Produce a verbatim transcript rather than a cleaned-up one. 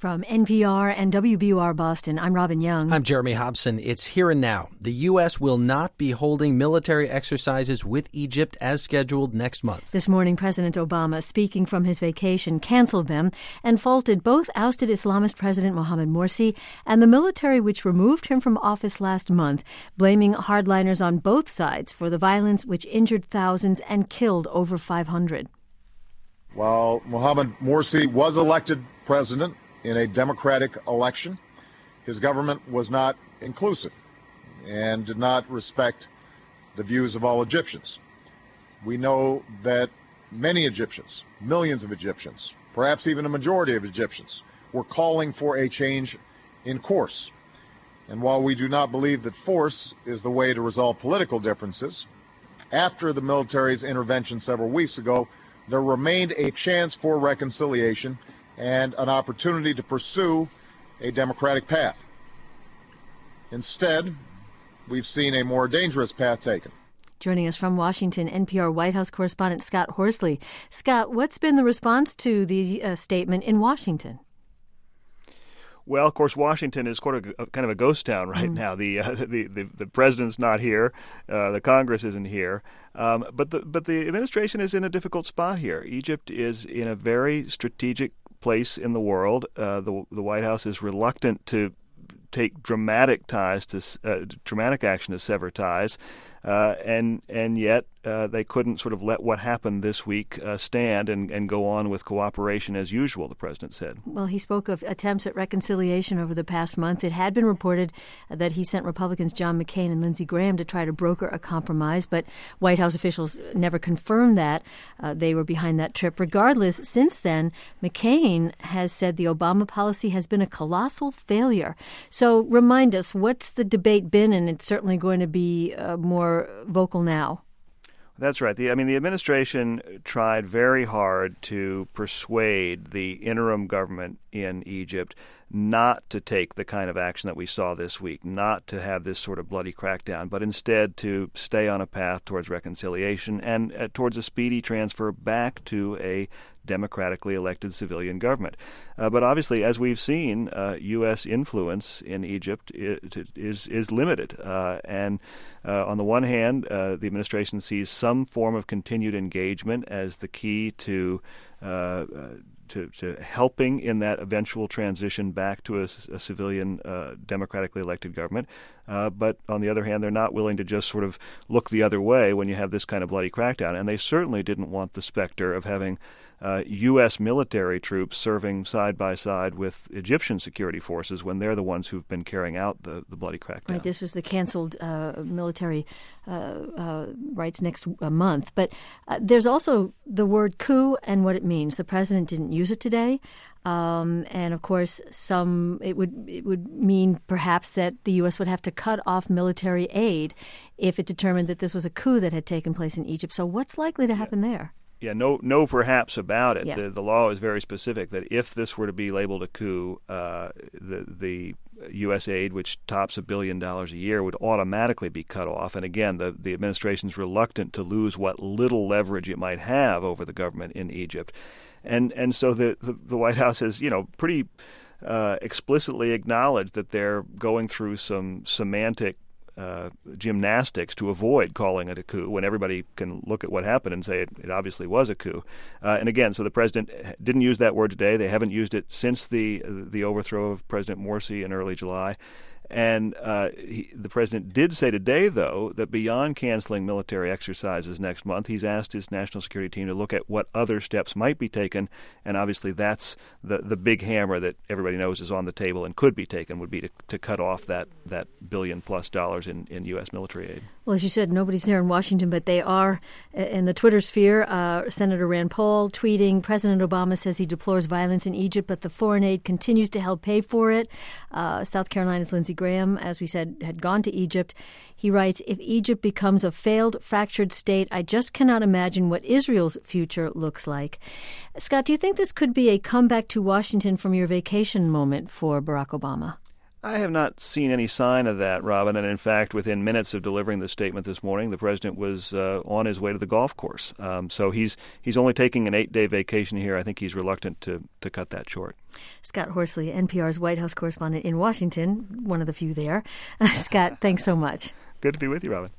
From N P R and W B U R Boston, I'm Robin Young. I'm Jeremy Hobson. It's here and now. The U S will not be holding military exercises with Egypt as scheduled next month. This morning, President Obama, speaking from his vacation, canceled them and faulted both ousted Islamist President Mohamed Morsi and the military which removed him from office last month, blaming hardliners on both sides for the violence which injured thousands and killed over five hundred. While Mohamed Morsi was elected president in a democratic election, his government was not inclusive and did not respect the views of all Egyptians. We know that many Egyptians, millions of Egyptians, perhaps even a majority of Egyptians, were calling for a change in course. And while we do not believe that force is the way to resolve political differences, after the military's intervention several weeks ago, there remained a chance for reconciliation and an opportunity to pursue a democratic path. Instead, we've seen a more dangerous path taken. Joining us from Washington, N P R White House correspondent Scott Horsley. Scott, what's been the response to the uh, statement in Washington? Well, of course, Washington is sort of a, kind of a ghost town right mm. now. The, uh, the the the president's not here, uh, the Congress isn't here, um, but the but the administration is in a difficult spot here. Egypt is in a very strategic place in the world. Uh, the the White House is reluctant to take dramatic ties to uh, dramatic action to sever ties, uh, and and yet uh, they couldn't sort of let what happened this week uh, stand and, and go on with cooperation as usual, the president said. Well, he spoke of attempts at reconciliation over the past month. It had been reported that he sent Republicans John McCain and Lindsey Graham to try to broker a compromise, but White House officials never confirmed that. Uh, they were behind that trip. Regardless, since then, McCain has said the Obama policy has been a colossal failure. So remind us, what's the debate been? And it's certainly going to be uh, more vocal now. That's right. The, I mean, the administration tried very hard to persuade the interim government in Egypt not to take the kind of action that we saw this week, not to have this sort of bloody crackdown, but instead to stay on a path towards reconciliation and uh, towards a speedy transfer back to a democratically elected civilian government. Uh, but obviously, as we've seen, uh, U S influence in Egypt is is, is limited. Uh, and uh, on the one hand, uh, the administration sees some form of continued engagement as the key to uh, uh, To, to helping in that eventual transition back to a, a civilian, uh, democratically elected government. Uh, but on the other hand, they're not willing to just sort of look the other way when you have this kind of bloody crackdown. And they certainly didn't want the specter of having uh, U S military troops serving side by side with Egyptian security forces when they're the ones who've been carrying out the, the bloody crackdown. Right, this was the canceled uh, military uh, uh, rights next uh, month. But uh, there's also the word coup and what it means. The president didn't use it today. Um, and of course, some it would it would mean perhaps that the U S would have to cut off military aid if it determined that this was a coup that had taken place in Egypt. So what's likely to happen yeah. there? Yeah, no, no, perhaps about it. Yeah. The, the law is very specific that if this were to be labeled a coup, uh, the the U S aid, which tops a billion dollars a year, would automatically be cut off. And again, the the administration's reluctant to lose what little leverage it might have over the government in Egypt, and and so the the, the White House has, you know, pretty uh, explicitly acknowledged that they're going through some semantic Uh, gymnastics to avoid calling it a coup when everybody can look at what happened and say it, it obviously was a coup. Uh, and again, so the president didn't use that word today. They haven't used it since the the overthrow of President Morsi in early July. And uh, he, the president did say today, though, that beyond canceling military exercises next month, he's asked his national security team to look at what other steps might be taken. And obviously that's the the big hammer that everybody knows is on the table and could be taken, would be to, to cut off that, that billion plus dollars in, in U S military aid. Well, as you said, nobody's there in Washington, but they are in the Twitter sphere. Uh, Senator Rand Paul tweeting, President Obama says he deplores violence in Egypt, but the foreign aid continues to help pay for it. Uh, South Carolina's Lindsey Graham, as we said, had gone to Egypt. He writes, if Egypt becomes a failed, fractured state, I just cannot imagine what Israel's future looks like. Scott, do you think this could be a comeback to Washington from your vacation moment for Barack Obama? I have not seen any sign of that, Robin. And in fact, within minutes of delivering the statement this morning, the president was uh, on his way to the golf course. Um, so he's he's only taking an eight-day vacation here. I think he's reluctant to, to cut that short. Scott Horsley, N P R's White House correspondent in Washington, one of the few there. Uh, Scott, thanks so much. Good to be with you, Robin.